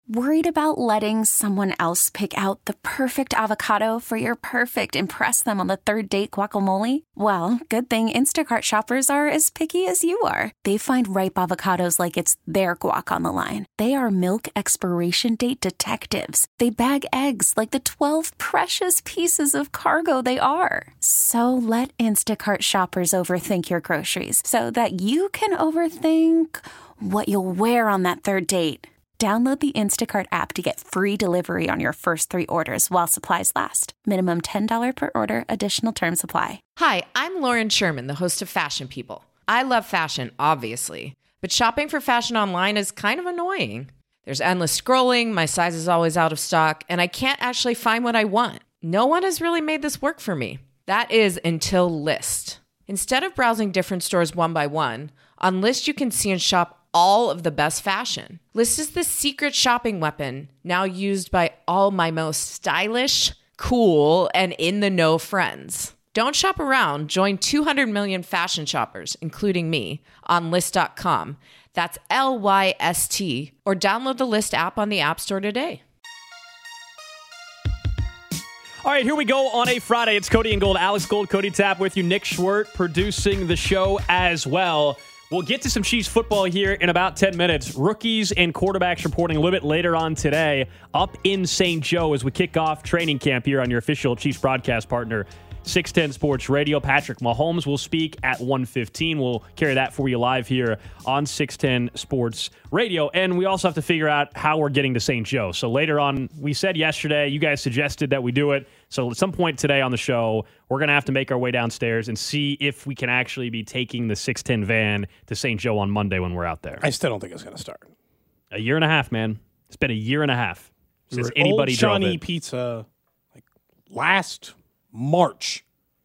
Worried about letting someone else pick out the perfect avocado for your perfect impress them on the third date guacamole? Well, good thing Instacart shoppers are as picky as you are. They find ripe avocados like it's their guac on the line. They are milk expiration date detectives. They bag eggs like the 12 precious pieces of cargo they are. So let Instacart shoppers overthink your groceries so that you can overthink what you'll wear on that third date. Download the Instacart app to get free delivery on your first 3 orders while supplies last. Minimum $10 per order. Additional terms apply. Hi, I'm Lauren Sherman, the host of Fashion People. I love fashion, obviously, but shopping for fashion online is kind of annoying. There's endless scrolling, my size is always out of stock, and I can't actually find what I want. No one has really made this work for me. That is until Lyst. Instead of browsing different stores one by one, on Lyst you can see and shop all of the best fashion. Lyst is the secret shopping weapon now used by all my most stylish, cool, and in-the-know friends. Don't shop around. Join 200 million fashion shoppers, including me, on Lyst.com. That's Lyst, or download the Lyst app on the App Store today. All right, here we go on a Friday. It's Cody and Gold. Alex Gold, Cody Tapp with you. Nick Schwerdt producing the show as well. We'll get to some Chiefs football here in about 10 minutes. Rookies and quarterbacks reporting a little bit later on today up in St. Joe as we kick off training camp here on your official Chiefs broadcast partner, 610 Sports Radio. Patrick Mahomes will speak at 1:15. We'll carry that for you live here on 610 Sports Radio. And we also have to figure out how we're getting to St. Joe. So later on, we said yesterday, you guys suggested that we do it. So at some point today on the show, we're going to have to make our way downstairs and see if we can actually be taking the 610 van to St. Joe on Monday when we're out there. I still don't think it's going to start. A year and a half, man. It's been a year and a half since Old anybody drove Shawnee it. Pizza, like last March.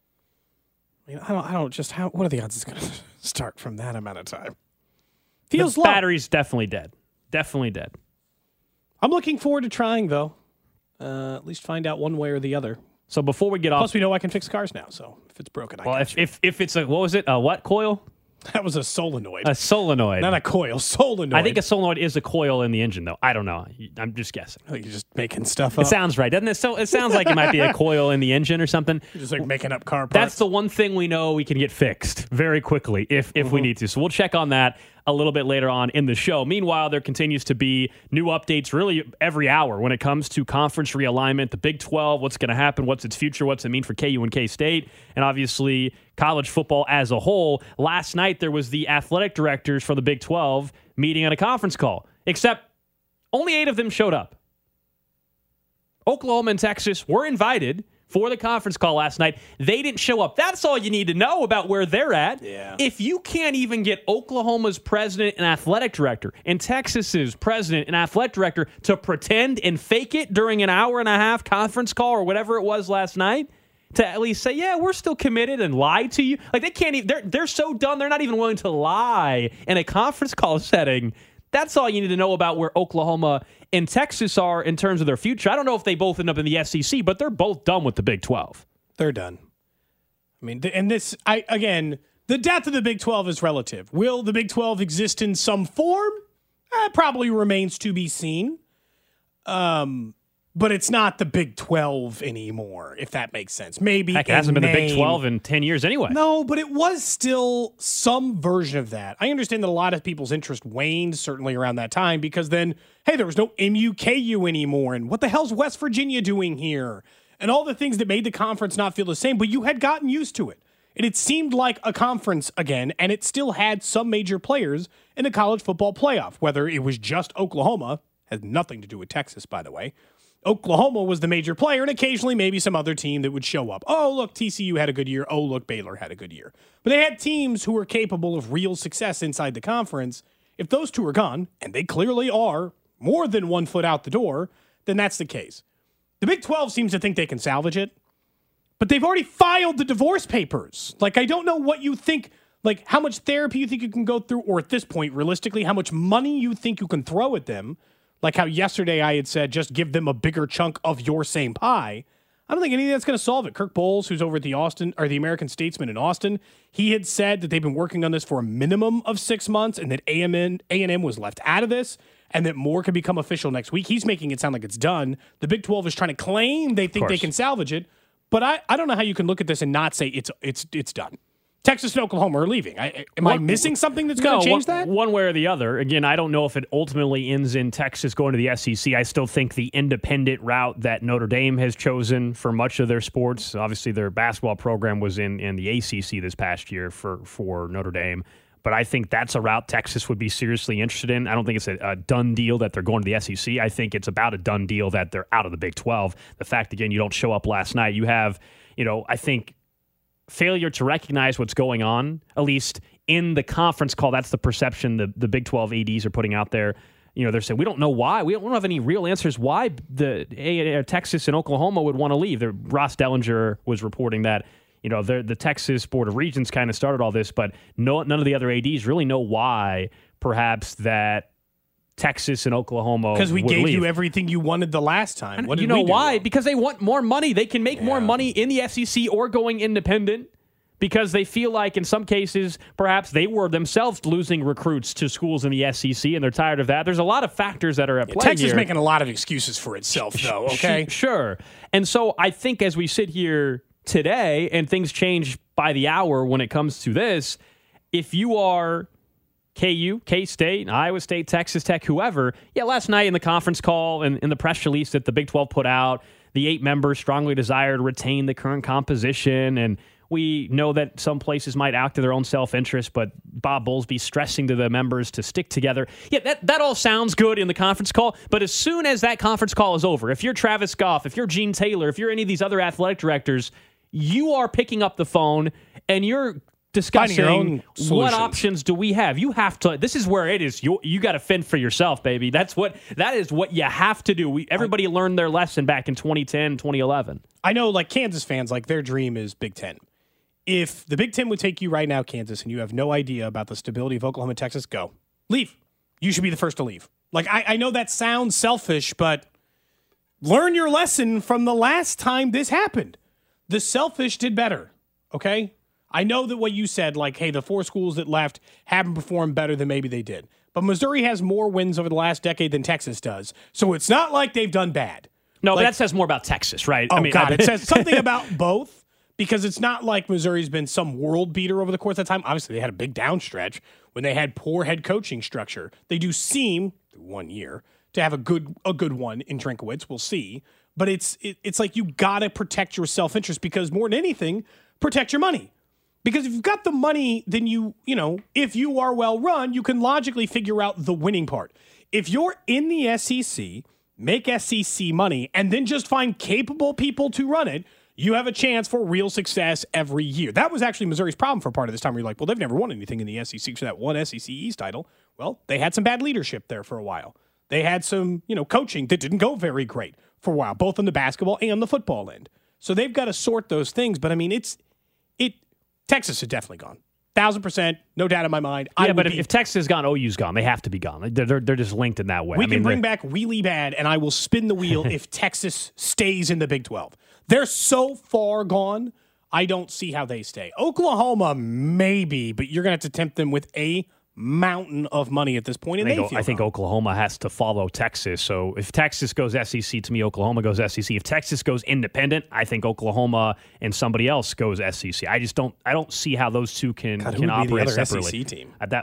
I mean, I don't just how. What are the odds it's going to start from that amount of time? Feels the low. Battery's definitely dead. Definitely dead. I'm looking forward to trying though. At least find out one way or the other. So before we get off, Plus, we know I can fix cars now. So if it's broken, I got you. if it's a, what was it? A what coil? That was a solenoid. A solenoid. Not a coil. Solenoid. I think a solenoid is a coil in the engine, though. I don't know. I'm just guessing. I think you're just making stuff up. It sounds right, doesn't it? So it sounds like it might be a coil in the engine or something. You're just like making up car parts. That's the one thing we know we can get fixed very quickly if we need to. So we'll check on that a little bit later on in the show. Meanwhile, there continues to be new updates really every hour when it comes to conference realignment, the Big 12, what's going to happen, what's its future, what's it mean for KU and K-State, and obviously college football as a whole. Last night, there was the athletic directors for the Big 12 meeting on a conference call, except only 8 of them showed up. Oklahoma and Texas were invited for the conference call last night. They didn't show up. That's all you need to know about where they're at. Yeah. If you can't even get Oklahoma's president and athletic director and Texas's president and athletic director to pretend and fake it during an hour and a half conference call or whatever it was last night, to at least say, yeah, we're still committed and lie to you. Like they can't even, they're so done, they're not even willing to lie in a conference call setting. That's all you need to know about where Oklahoma and Texas are in terms of their future. I don't know if they both end up in the SEC, but they're both done with the Big 12. They're done. I mean, and this, again, the death of the Big 12 is relative. Will the Big 12 exist in some form? Probably remains to be seen. But it's not the Big 12 anymore, if that makes sense. Maybe Heck, it hasn't been the Big 12 in 10 years anyway. No, but it was still some version of that. I understand that a lot of people's interest waned, certainly around that time, because then, hey, there was no MUKU anymore, and what the hell's West Virginia doing here? And all the things that made the conference not feel the same, but you had gotten used to it. And it seemed like a conference again, and it still had some major players in the college football playoff, whether it was just Oklahoma, has nothing to do with Texas, by the way. Oklahoma was the major player, and occasionally maybe some other team that would show up. Oh, look, TCU had a good year. Oh, look, Baylor had a good year. But they had teams who were capable of real success inside the conference. If those two are gone, and they clearly are more than 1 foot out the door, then that's the case. The Big 12 seems to think they can salvage it, but they've already filed the divorce papers. Like, I don't know what you think, like how much therapy you think you can go through, or at this point, realistically, how much money you think you can throw at them. Like how yesterday I had said, just give them a bigger chunk of your same pie. I don't think anything that's going to solve it. Kirk Bowles, who's over at the American Statesman in Austin, he had said that they've been working on this for a minimum of 6 months and that A&M was left out of this. and that more could become official next week. He's making it sound like it's done. The Big 12 is trying to claim they think they can salvage it, but I don't know how you can look at this and not say it's done. Texas and Oklahoma are leaving. Am I missing something that's going to change that? One way or the other. Again, I don't know if it ultimately ends in Texas going to the SEC. I still think the independent route that Notre Dame has chosen for much of their sports, obviously their basketball program was in the ACC this past year for Notre Dame. But I think that's a route Texas would be seriously interested in. I don't think it's a done deal that they're going to the SEC. I think it's about a done deal that they're out of the Big 12. The fact, again, you don't show up last night. You have, I think, failure to recognize what's going on, at least in the conference call. That's the perception the Big 12 ADs are putting out there. They're saying, we don't know why. We don't have any real answers why the Texas and Oklahoma would want to leave. Ross Dellinger was reporting that the Texas Board of Regents kind of started all this, but none of the other ADs really know why perhaps that Texas and Oklahoma because we gave leave. you everything you wanted the last time. What did you know we do why? wrong? Because they want more money. They can make more money in the SEC or going independent because they feel like in some cases perhaps they were themselves losing recruits to schools in the SEC and they're tired of that. There's a lot of factors that are at play Texas here. is making a lot of excuses for itself, though, okay? Sure. And so I think as we sit here today and things change by the hour when it comes to this, if you are KU, K-State, Iowa State, Texas Tech, whoever. Last night in the conference call and in the press release that the Big 12 put out, the 8 members strongly desire to retain the current composition. And we know that some places might act to their own self-interest, but Bob Bowlesby stressing to the members to stick together. That all sounds good in the conference call, but as soon as that conference call is over, if you're Travis Goff, if you're Gene Taylor, if you're any of these other athletic directors, you are picking up the phone and you're discussing what options do we have. You have to. This is where it is. You got to fend for yourself, baby. That is what you have to do. Everybody learned their lesson back in 2010, 2011. I know, like Kansas fans, like their dream is Big Ten. If the Big Ten would take you right now, Kansas, and you have no idea about the stability of Oklahoma and Texas, go. Leave. You should be the first to leave. Like, I know that sounds selfish, but learn your lesson from the last time this happened. The selfish did better, okay? I know that what you said, like, hey, the 4 schools that left haven't performed better than maybe they did. But Missouri has more wins over the last decade than Texas does. So it's not like they've done bad. No, but that says more about Texas, right? Oh, God, it says something about both because it's not like Missouri's been some world beater over the course of time. Obviously, they had a big downstretch when they had poor head coaching structure. They do seem, 1 year, to have a good one in Drinkwitz. We'll see. But it's like you got to protect your self-interest because more than anything, protect your money. Because if you've got the money, then if you are well run, you can logically figure out the winning part. If you're in the SEC, make SEC money, and then just find capable people to run it, you have a chance for real success every year. That was actually Missouri's problem for part of this time where you're like, well, they've never won anything in the SEC for that one SEC East title. Well, they had some bad leadership there for a while. They had some, coaching that didn't go very great for a while, both on the basketball and the football end. So they've got to sort those things. But, I mean, Texas is definitely gone. 1,000%, no doubt in my mind. But if Texas is gone, OU's gone. They have to be gone. They're just linked in that way. We can bring back really bad, and I will spin the wheel if Texas stays in the Big 12. They're so far gone, I don't see how they stay. Oklahoma, maybe, but you're going to have to tempt them with a mountain of money at this point, and I think Oklahoma has to follow Texas. So if Texas goes SEC, to me, Oklahoma goes SEC. If Texas goes independent, I think Oklahoma and somebody else goes SEC. I don't see how those two can operate separately. SEC team? At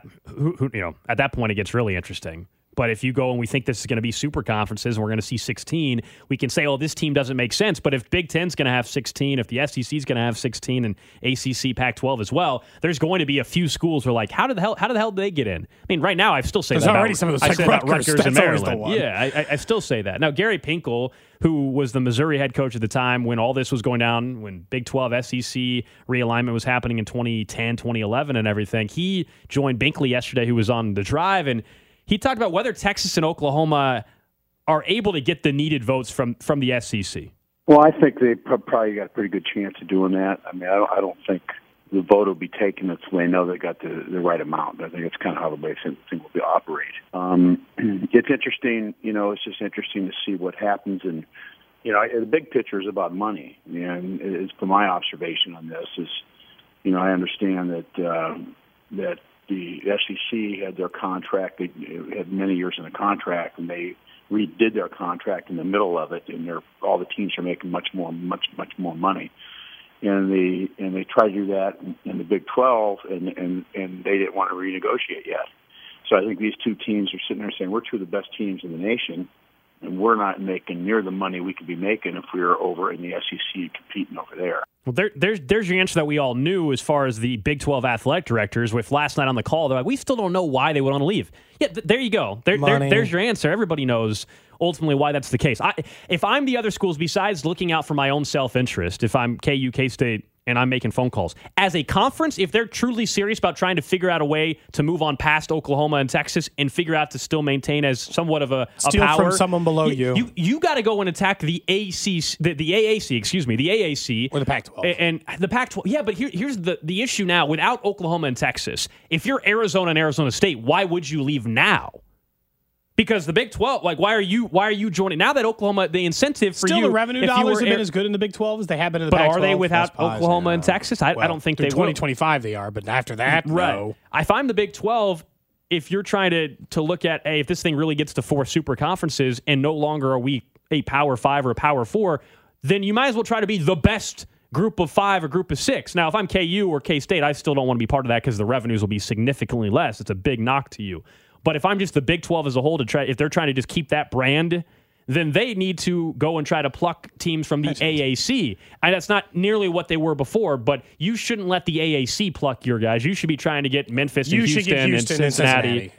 that point, it gets really interesting. But if you go and we think this is going to be super conferences and we're going to see 16, we can say, oh, this team doesn't make sense. But if Big Ten's going to have 16, if the SEC is going to have 16 and ACC, Pac-12 as well, there's going to be a few schools who are like, how the hell did they get in? I mean, right now I still say that already some of those about Rutgers and Maryland. Yeah, I still say that. Now, Gary Pinkel, who was the Missouri head coach at the time when all this was going down, when Big 12 SEC realignment was happening in 2010, 2011 and everything, he joined Binkley yesterday, who was on The Drive, and he talked about whether Texas and Oklahoma are able to get the needed votes from the SEC. Well, I think they probably got a pretty good chance of doing that. I mean, I don't think the vote will be taken until they know they got the right amount. I think it's kind of how the way thing will operate. It's interesting, it's just interesting to see what happens. And, the big picture is about money. And it's, from my observation on this is, I understand that the SEC had their contract. They had many years in the contract, and they redid their contract in the middle of it, and all the teams are making much more money. And they tried to do that in the Big 12, and they didn't want to renegotiate yet. So I think these two teams are sitting there saying, we're two of the best teams in the nation, and we're not making near the money we could be making if we were over in the SEC competing over there. Well, there's your answer that we all knew as far as the Big 12 athletic directors. With last night on the call, they're like, we still don't know why they would want to leave. Yeah, there you go. There's your answer. Everybody knows ultimately why that's the case. If I'm the other schools, besides looking out for my own self-interest, if I'm KU, K-State, and I'm making phone calls, as a conference, if they're truly serious about trying to figure out a way to move on past Oklahoma and Texas and figure out to still maintain as somewhat of a power from someone below you got to go and attack the AAC, the AAC or the Pac-12 and the Pac-12. Yeah, but here's the issue now. Without Oklahoma and Texas, if you're Arizona and Arizona State, why would you leave now? Because the Big 12, like, why are you joining now that Oklahoma? The incentive for still you, the revenue dollars have been as good in the Big 12 as they have been in the Pac-12. But are they without Oklahoma and Texas? I don't think they will. 2025 they are, but after that, right. No. If I'm the Big 12, if you're trying to look at, hey, if this thing really gets to 4 super conferences and no longer are we a Power 5 or a Power 4, then you might as well try to be the best group of 5 or group of 6. Now, if I'm KU or K-State, I still don't want to be part of that because the revenues will be significantly less. It's a big knock to you. But if I'm just the Big 12 as a whole, if they're trying to just keep that brand, then they need to go and try to pluck teams from the AAC. And that's not nearly what they were before, but you shouldn't let the AAC pluck your guys. You should be trying to get Memphis and Houston and Cincinnati.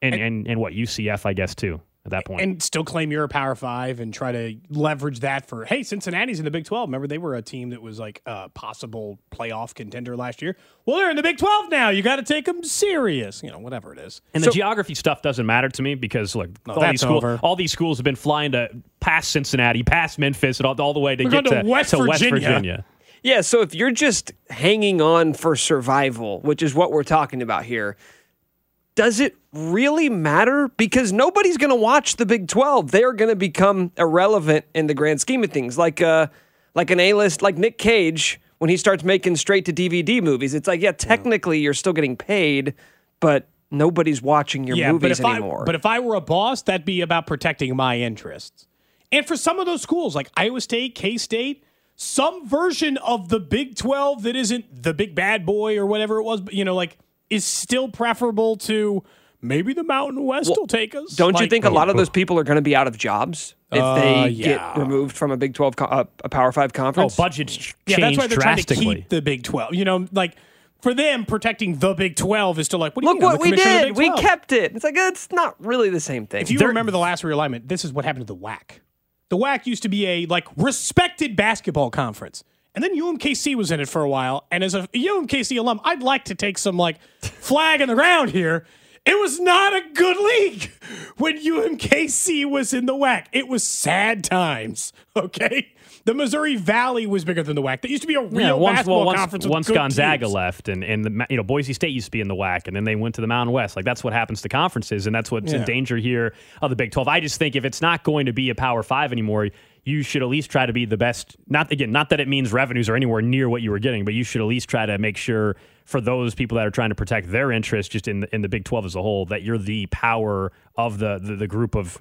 And what, UCF, I guess, too, at that point. And still claim you're a Power 5 and try to leverage that for, hey, Cincinnati's in the Big 12. Remember, they were a team that was like a possible playoff contender last year. Well, they're in the Big 12 now. You got to take them serious. Whatever it is. And the geography stuff doesn't matter to me because, look, all these schools have been flying to past Cincinnati, past Memphis, and all the way to get to West Virginia. Yeah, so if you're just hanging on for survival, which is what we're talking about here, does it really matter? Because nobody's going to watch the Big 12. They're going to become irrelevant in the grand scheme of things. Like an A-list, like Nick Cage, when he starts making straight-to-DVD movies, it's like, yeah, technically you're still getting paid, but nobody's watching your movies anymore. But if I were a boss, that'd be about protecting my interests. And for some of those schools, like Iowa State, K-State, some version of the Big 12 that isn't the big bad boy or whatever it was, is still preferable to maybe the Mountain West will take us. Don't you think a lot of those people are going to be out of jobs if they get removed from a Big 12, a Power 5 conference? Oh, budgets change that's why they're drastically. trying to keep the Big 12. For them, protecting the Big 12 is still like, what do you mean? Look what we did. We kept it. It's like, it's not really the same thing. If you remember the last realignment, this is what happened to the WAC. The WAC used to be a respected basketball conference. And then UMKC was in it for a while. And as a UMKC alum, I'd like to take some flag in the ground here. It was not a good league when UMKC was in the WAC. It was sad times, okay? The Missouri Valley was bigger than the WAC. That used to be a real basketball conference with once good Gonzaga teams. left, and Boise State used to be in the WAC, and then they went to the Mountain West. That's what happens to conferences, and that's what's in danger here of the Big 12. I just think if it's not going to be a Power 5 anymore, you should at least try to be the best. Not that it means revenues are anywhere near what you were getting, but you should at least try to make sure for those people that are trying to protect their interests just in the Big 12 as a whole, that you're the power of the group of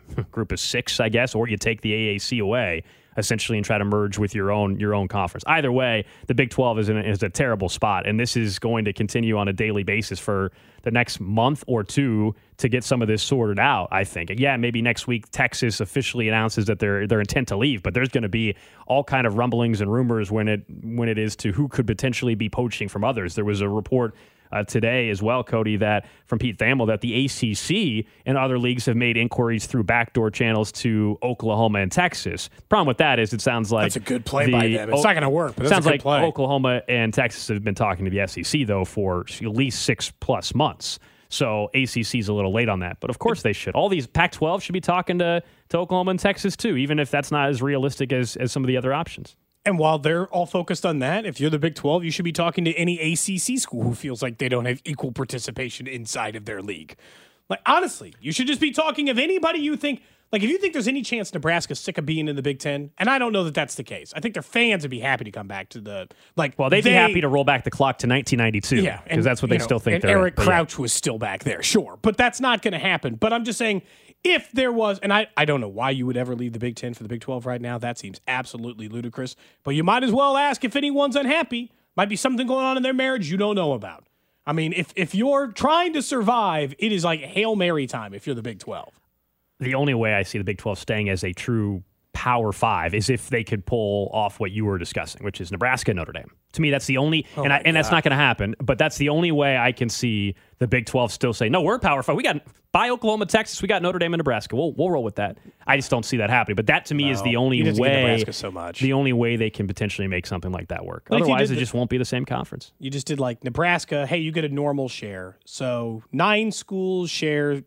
6, I guess, or you take the AAC away essentially and try to merge with your own conference. Either way, the Big 12 is a terrible spot, and this is going to continue on a daily basis for the next month or two to get some of this sorted out, I think. Yeah, maybe next week Texas officially announces that their intent to leave, but there's going to be all kind of rumblings and rumors when it is to who could potentially be poaching from others. There was a report today as well, Cody, that from Pete Thamel, that the ACC and other leagues have made inquiries through backdoor channels to Oklahoma and Texas. Problem with that is it sounds like that's a good play by them. It's not going to work, but it sounds like play. Oklahoma and Texas have been talking to the SEC, though, for at least 6+ months. So ACC's a little late on that. But of course they should. All these Pac-12 should be talking to Oklahoma and Texas, too, even if that's not as realistic as some of the other options. And while they're all focused on that, if you're the Big 12, you should be talking to any ACC school who feels like they don't have equal participation inside of their league. Honestly, you should just be talking of anybody you think Like, if you think there's any chance Nebraska's sick of being in the Big Ten, and I don't know that that's the case. I think their fans would be happy to come back to the, like. Well, they'd be happy to roll back the clock to 1992. Yeah. Because that's what they still think they're Eric Crouch was still back there, sure. But that's not going to happen. But I'm just saying, if there was, and I don't know why you would ever leave the Big Ten for the Big 12 right now. That seems absolutely ludicrous. But you might as well ask if anyone's unhappy. Might be something going on in their marriage you don't know about. I mean, if you're trying to survive, it is like Hail Mary time if you're the Big 12. The only way I see the Big 12 staying as a true Power 5 is if they could pull off what you were discussing, which is Nebraska, Notre Dame. To me, that's the only, and that's not going to happen, but that's the only way I can see the Big 12 still say, no, we're Power 5. We got, by Oklahoma, Texas, we got Notre Dame and Nebraska. We'll roll with that. I just don't see that happening. But that, to me, is the only way, Nebraska so much. The only way they can potentially make something like that work. Like otherwise, it just won't be the same conference. You just did like Nebraska, hey, you get a normal share. So 9 schools share,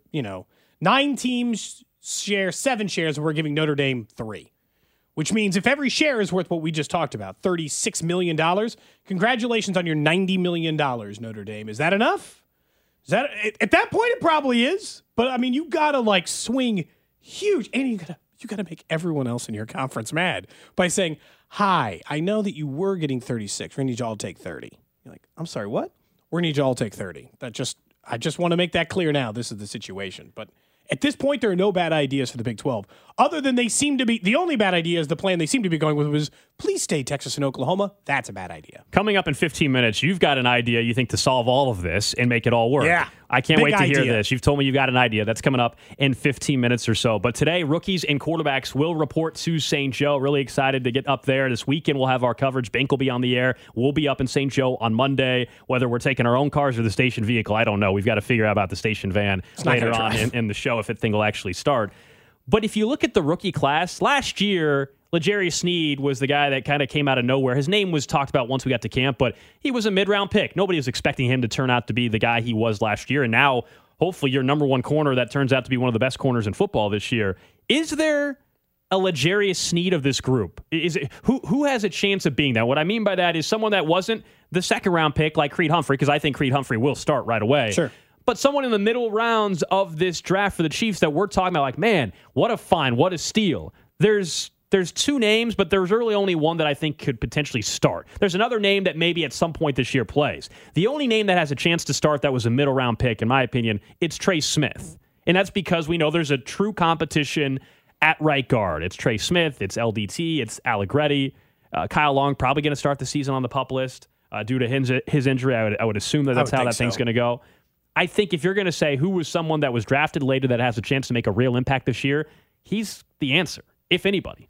9 teams share 7 shares, and we're giving Notre Dame 3. Which means if every share is worth what we just talked about, $36 million, congratulations on your $90 million, Notre Dame. Is that enough? At that point, it probably is. But, I mean, you got to, like, swing huge. And you got to make everyone else in your conference mad by saying, hi, I know that you were getting 36. We're going to need you all to take 30. You're like, I'm sorry, what? We're going to need you all to take 30. I just want to make that clear now. This is the situation. But at this point, there are no bad ideas for the Big 12, other than they seem to be, the only bad idea is the plan they seem to be going with was, please stay Texas and Oklahoma. That's a bad idea. Coming up in 15 minutes, you've got an idea you think to solve all of this and make it all work. Yeah. I can't wait to hear idea. this. You've told me you've got an idea. That's coming up in 15 minutes or so. But today, rookies and quarterbacks will report to St. Joe. Really excited to get up there. This weekend, we'll have our coverage. Bank will be on the air. We'll be up in St. Joe on Monday. Whether we're taking our own cars or the station vehicle, I don't know. We've got to figure out about the station van later on in the show if that thing will actually start. But if you look at the rookie class, last year, L'Jarius Sneed was the guy that kind of came out of nowhere. His name was talked about once we got to camp, but he was a mid-round pick. Nobody was expecting him to turn out to be the guy he was last year. And now, hopefully, your number one corner that turns out to be one of the best corners in football this year. Is there a L'Jarius Sneed of this group? Is it, who has a chance of being that? What I mean by that is someone that wasn't the second-round pick like Creed Humphrey, because I think Creed Humphrey will start right away. Sure. But someone in the middle rounds of this draft for the Chiefs that we're talking about, like, man, what a find, what a steal. There's 2 names, but there's really only one that I think could potentially start. There's another name that maybe at some point this year plays. The only name that has a chance to start that was a middle round pick, in my opinion, it's Trey Smith. And that's because we know there's a true competition at right guard. It's Trey Smith, it's LDT, it's Allegretti. Kyle Long probably going to start the season on the PUP list due to his injury. I would assume that's how that thing's going to go. I think if you're going to say who was someone that was drafted later that has a chance to make a real impact this year, he's the answer, if anybody.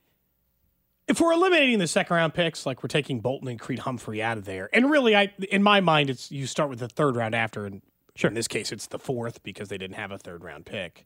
If we're eliminating the second-round picks, like we're taking Bolton and Creed Humphrey out of there, and really, in my mind, it's you start with the third round after, and in this case, it's the 4th because they didn't have a third-round pick.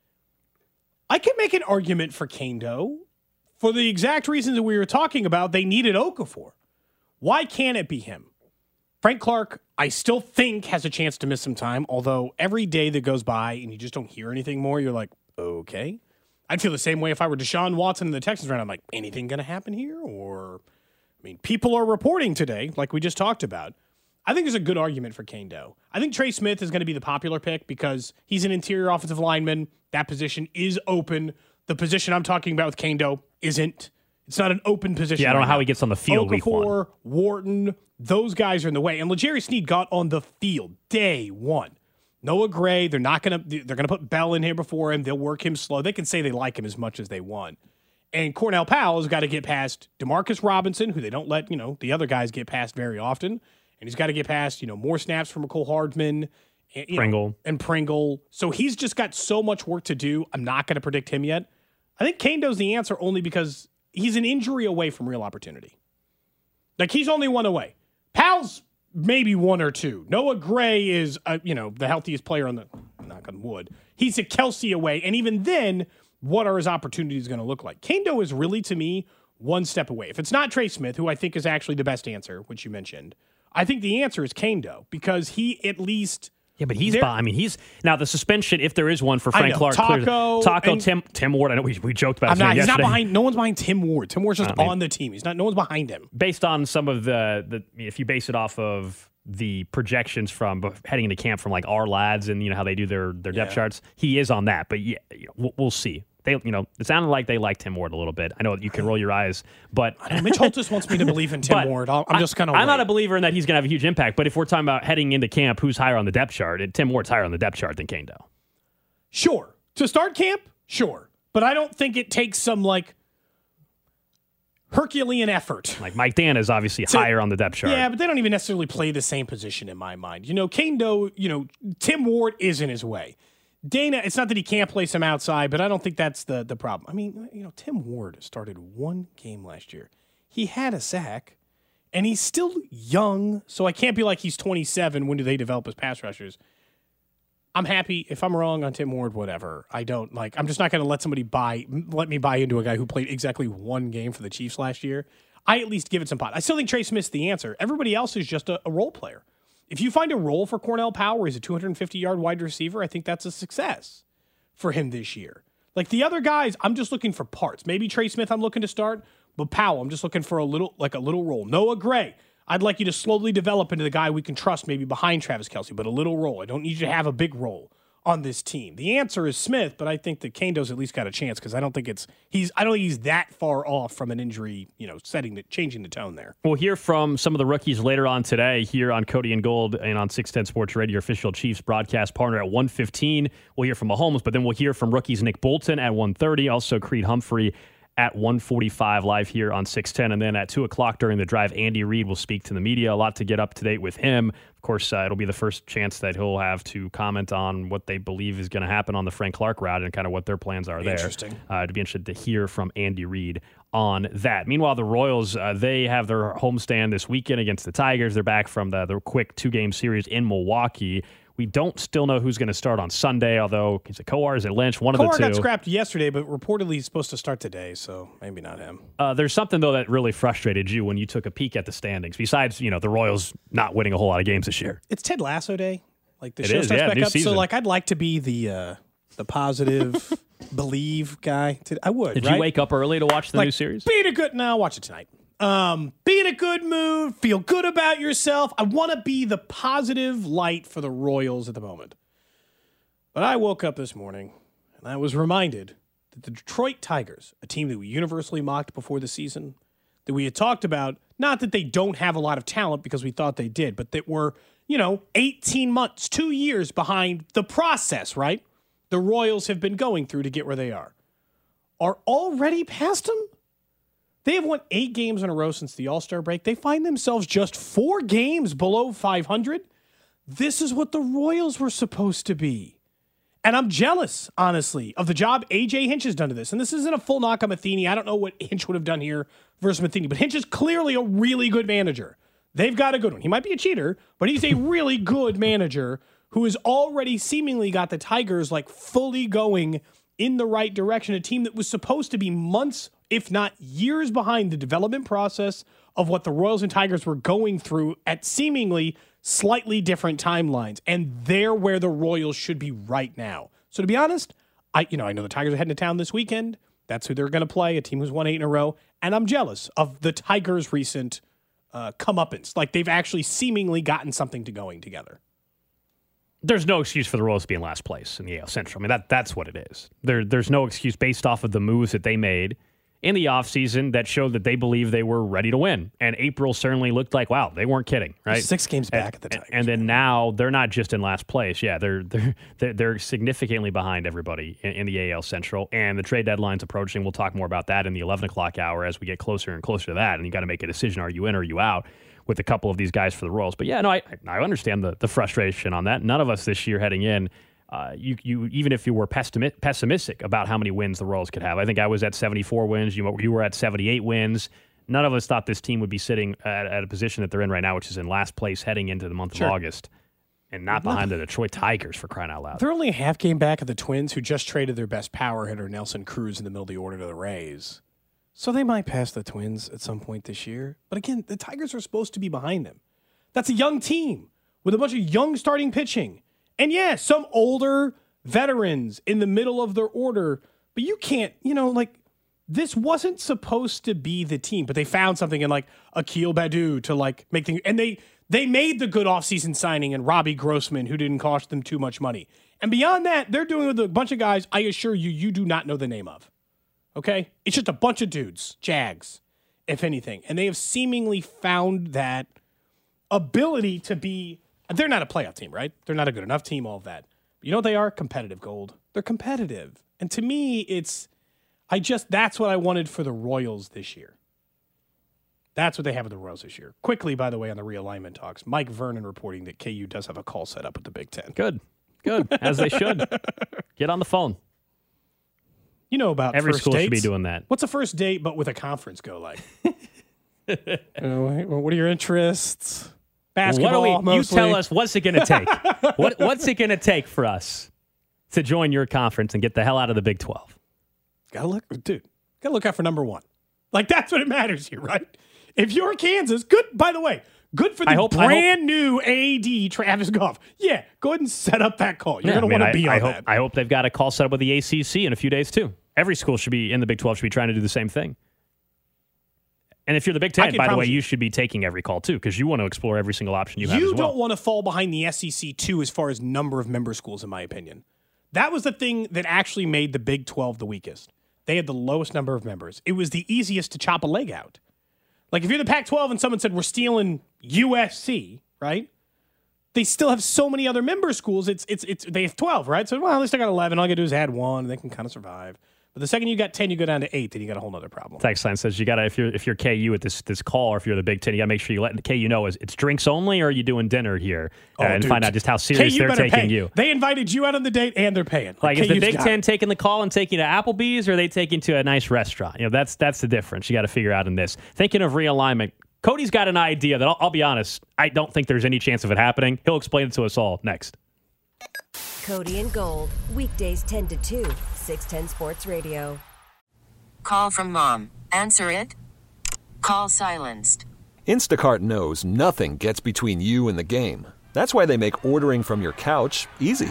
I can make an argument for Kendo for the exact reasons that we were talking about. They needed Okafor. Why can't it be him? Frank Clark, I still think, has a chance to miss some time, although every day that goes by and you just don't hear anything more, you're like, okay. I'd feel the same way if I were Deshaun Watson in the Texans round. I'm like, anything going to happen here? Or, I mean, people are reporting today, like we just talked about. I think there's a good argument for Kendo. I think Trey Smith is going to be the popular pick because he's an interior offensive lineman. That position is open. The position I'm talking about with Kendo isn't. It's not an open position. Yeah, I don't know how he gets on the field week 1. Okafor, Wharton, those guys are in the way. And L'Jarius Sneed got on the field day 1. Noah Gray, they're going to put Bell in here before him. They'll work him slow. They can say they like him as much as they want. And Cornell Powell has got to get past DeMarcus Robinson, who they don't let, the other guys get past very often. And he's got to get past, more snaps from McCole Hardman and Pringle. So he's just got so much work to do. I'm not going to predict him yet. I think Kendo's the answer only because he's an injury away from real opportunity. Like, he's only 1 away. Powell's maybe 1 or 2. Noah Gray is, the healthiest player on the, knock on wood. He's a Kelsey away. And even then, what are his opportunities going to look like? Kendo is really, to me, 1 step away. If it's not Trey Smith, who I think is actually the best answer, which you mentioned, I think the answer is Kendo because he at least... Yeah, but he's now the suspension, if there is one for Frank Clark. Taco, Tim Ward. I know we joked about it. He's not behind. No one's behind Tim Ward. Tim Ward's just on the team. No one's behind him. Based on some of the if you base it off of the projections from heading into camp from like our lads and how they do their depth charts, he is on that. But we'll see. it sounded like they liked Tim Ward a little bit. I know you can roll your eyes, but I know Mitch Holthus wants me to believe in Tim Ward. I'm just kind of. I'm not a believer in that he's going to have a huge impact. But if we're talking about heading into camp, who's higher on the depth chart? Tim Ward's higher on the depth chart than Kane Doe. Sure, to start camp, sure, but I don't think it takes some Herculean effort. Like Mike Dan is obviously higher on the depth chart. Yeah, but they don't even necessarily play the same position in my mind. Kane Doe, Tim Ward is in his way. Dana, it's not that he can't place him outside, but I don't think that's the problem. I mean, Tim Ward started one game last year. He had a sack, and he's still young, so I can't be like he's 27. When do they develop as pass rushers? I'm happy. If I'm wrong on Tim Ward, whatever. I'm just not going to let somebody let me buy into a guy who played exactly one game for the Chiefs last year. I at least give it some pot. I still think Trey Smith's the answer. Everybody else is just a role player. If you find a role for Cornell Powell where he's a 250-yard wide receiver, I think that's a success for him this year. Like the other guys, I'm just looking for parts. Maybe Trey Smith I'm looking to start, but Powell, I'm just looking for a little role. Noah Gray, I'd like you to slowly develop into the guy we can trust maybe behind Travis Kelce, but a little role. I don't need you to have a big role on this team. The answer is Smith, but I think that Kane Doe's at least got a chance because I don't think he's that far off from an injury, changing the tone there. We'll hear from some of the rookies later on today here on Cody and Gold and on 610 Sports Radio, your official Chiefs broadcast partner at 1:15. We'll hear from Mahomes, but then we'll hear from rookies Nick Bolton at 1:30, also Creed Humphrey at 1:45 live here on 610. And then at 2 o'clock during the drive, Andy Reid will speak to the media. A lot to get up to date with him. Of course, it'll be the first chance that he'll have to comment on what they believe is going to happen on the Frank Clark route and kind of what their plans are there. Interesting. To be interested to hear from Andy Reid on that. Meanwhile, the Royals, they have their homestand this weekend against the Tigers. They're back from the quick 2-game series in Milwaukee. We don't still know who's going to start on Sunday, although is it Kowar, is it Lynch? One of the two. Kowar got scrapped yesterday, but reportedly he's supposed to start today, so maybe not him. There's something, though, that really frustrated you when you took a peek at the standings, besides, the Royals not winning a whole lot of games this year. It's Ted Lasso Day. Like, the it show is, starts yeah, back new up. season. So, I'd like to be the positive, believe guy. I would, Did right? you wake up early to watch the new series? I'll watch it tonight. Be in a good mood, feel good about yourself. I want to be the positive light for the Royals at the moment. But I woke up this morning and I was reminded that the Detroit Tigers, a team that we universally mocked before the season, that we had talked about, not that they don't have a lot of talent because we thought they did, but that were, 18 months, 2 years behind the process, right? The Royals have been going through to get where they are already past them? They have won 8 games in a row since the All-Star break. They find themselves just 4 games below 500. This is what the Royals were supposed to be. And I'm jealous, honestly, of the job A.J. Hinch has done to this. And this isn't a full knock on Matheny. I don't know what Hinch would have done here versus Matheny. But Hinch is clearly a really good manager. They've got a good one. He might be a cheater, but he's a really good manager who has already seemingly got the Tigers fully going in the right direction. A team that was supposed to be months, if not years, behind the development process of what the Royals and Tigers were going through at seemingly slightly different timelines, and they're where the Royals should be right now. So to be honest, I know the Tigers are heading to town this weekend. That's who they're going to play, a team who's won 8 in a row, and I'm jealous of the Tigers' recent comeuppance. They've actually seemingly gotten something going together. There's no excuse for the Royals to be in last place in the AL Central. I mean, that's what it is. There's no excuse based off of the moves that they made in the offseason that showed that they believe they were ready to win. And April certainly looked like, wow, they weren't kidding, right? 6 games back at the Tigers. And then now they're not just in last place. Yeah, they're significantly behind everybody in the AL Central. And the trade deadline's approaching. We'll talk more about that in the 11 o'clock hour as we get closer and closer to that. And you got to make a decision. Are you in or are you out with a couple of these guys for the Royals? But yeah, no, I understand the frustration on that. None of us this year heading in, you even if you were pessimistic about how many wins the Royals could have. I think I was at 74 wins. You were at 78 wins. None of us thought this team would be sitting at a position that they're in right now, which is in last place heading into the month of August, and not behind the Detroit Tigers, for crying out loud. They're only a half game back of the Twins, who just traded their best power hitter, Nelson Cruz, in the middle of the order to the Rays. So they might pass the Twins at some point this year. But again, the Tigers are supposed to be behind them. That's a young team with a bunch of young starting pitching. And yeah, some older veterans in the middle of their order. But you can't, this wasn't supposed to be the team. But they found something in Akil Baddoo to make things. And they made the good offseason signing in Robbie Grossman, who didn't cost them too much money. And beyond that, they're doing it with a bunch of guys I assure you do not know the name of. Okay? It's just a bunch of dudes, Jags, if anything. And they have seemingly found that ability to be, they're not a playoff team, right? They're not a good enough team, all of that. But you know what they are? Competitive, Gold. They're competitive. And to me, that's what I wanted for the Royals this year. That's what they have with the Royals this year. Quickly, by the way, on the realignment talks, Mike Vernon reporting that KU does have a call set up with the Big Ten. Good. As they should. Get on the phone. You know about every first school dates. Should be doing that. What's a first date but with a conference go like? What are your interests? Basketball, mostly. You tell us, what's it going to take? What's it going to take for us to join your conference and get the hell out of the Big 12? Gotta look out for number one. Like, that's what it matters here, right? If you're Kansas, good, by the way, good for the brand new AD, Travis Goff. Yeah, go ahead and set up that call. You're going to want to be on that. I hope they've got a call set up with the ACC in a few days, too. Every school should be in the Big 12 should be trying to do the same thing. And if you're the Big Ten, by the way, you should be taking every call, too, because you want to explore every single option you have as well. You don't want to fall behind the SEC, too, as far as number of member schools, in my opinion. That was the thing that actually made the Big 12 the weakest. They had the lowest number of members. It was the easiest to chop a leg out. Like, if you're the Pac-12 and someone said, we're stealing USC, right? They still have so many other member schools. They have 12, right? So, well, at least I got 11. All I got to do is add one, and they can kind of survive. But the second you got 10, you go down to 8, then you got a whole other problem. Text line says you got to, if you're KU at this call, or if you're the Big Ten, you got to make sure you let the KU know it's drinks only, or are you doing dinner here, and find out just how serious they're taking you. They invited you out on the date, and they're paying. Like, is the Big Ten taking the call and taking you to Applebee's, or are they taking you to a nice restaurant? You know, that's the difference you got to figure out in this. Thinking of realignment, Cody's got an idea that I'll be honest, I don't think there's any chance of it happening. He'll explain it to us all next. Cody and Gold, weekdays 10 to 2, 610 Sports Radio. Call from mom. Answer it. Call silenced. Instacart knows nothing gets between you and the game. That's why they make ordering from your couch easy.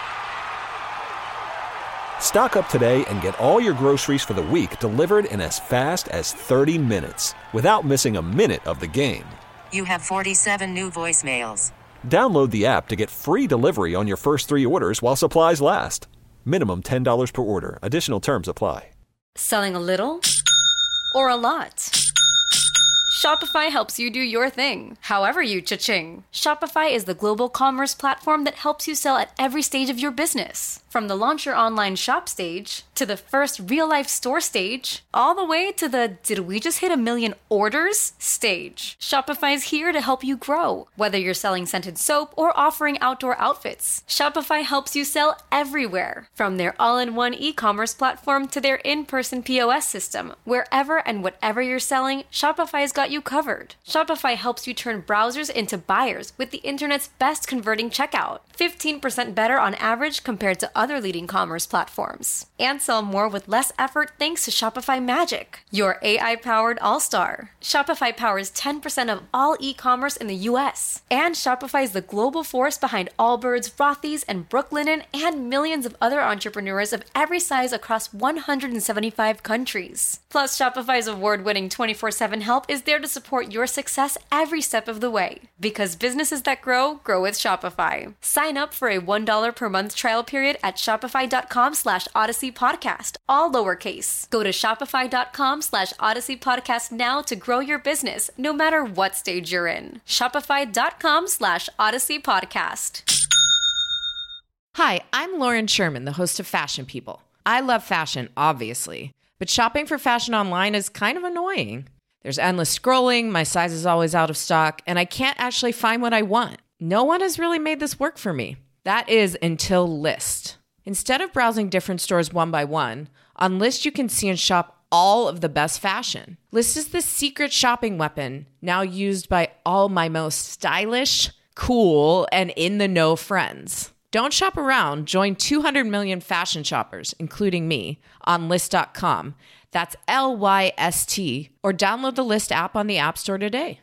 Stock up today and get all your groceries for the week delivered in as fast as 30 minutes without missing a minute of the game. You have 47 new voicemails. Download the app to get free delivery on your first 3 orders while supplies last. Minimum $10 per order. Additional terms apply. Selling a little or a lot? Shopify helps you do your thing, however you cha-ching. Shopify is the global commerce platform that helps you sell at every stage of your business. From the launch your online shop stage, to the first real-life store stage, all the way to the did we just hit 1 million orders stage. Shopify's here to help you grow. Whether you're selling scented soap or offering outdoor outfits, Shopify helps you sell everywhere. From their all-in-one e-commerce platform to their in-person POS system, wherever and whatever you're selling, Shopify's got you covered. Shopify helps you turn browsers into buyers with the internet's best converting checkout. 15% better on average compared to other leading commerce platforms. And sell more with less effort thanks to Shopify Magic, your AI-powered all-star. Shopify powers 10% of all e-commerce in the U.S. And Shopify is the global force behind Allbirds, Rothy's, and Brooklinen, and millions of other entrepreneurs of every size across 175 countries. Plus, Shopify's award-winning 24/7 help is there to support your success every step of the way. Because businesses that grow, grow with Shopify. Sign up for a $1 per month trial period at shopify.com/Odyssey Podcast, all lowercase. Go to shopify.com/Odyssey Podcast now to grow your business, no matter what stage you're in. Shopify.com/Odyssey Podcast. Hi, I'm Lauren Sherman, the host of Fashion People. I love fashion, obviously, but shopping for fashion online is kind of annoying. There's endless scrolling, my size is always out of stock, and I can't actually find what I want. No one has really made this work for me. That is until Lyst. Instead of browsing different stores one by one, on Lyst you can see and shop all of the best fashion. Lyst is the secret shopping weapon now used by all my most stylish, cool, and in-the-know friends. Don't shop around. Join 200 million fashion shoppers, including me, on Lyst.com. That's LYST, or download the Lyst app on the App Store today.